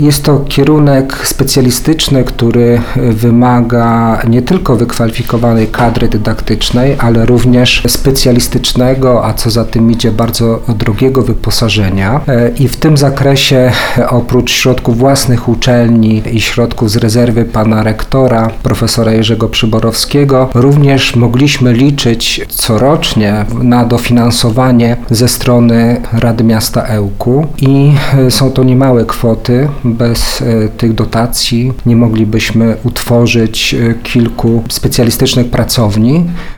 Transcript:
Jest to kierunek specjalistyczny, który wymaga nie tylko wykwalifikowanej kadry dydaktycznej, ale również specjalistycznego, a co za tym idzie, bardzo drogiego wyposażenia. I w tym zakresie oprócz środków własnych uczelni i środków z rezerwy pana rektora, profesora Jerzego Przyborowskiego, również mogliśmy liczyć corocznie na dofinansowanie ze strony Rady Miasta Ełku i są to niemałe kwoty. Bez tych dotacji nie moglibyśmy utworzyć kilku specjalistycznych pracowni.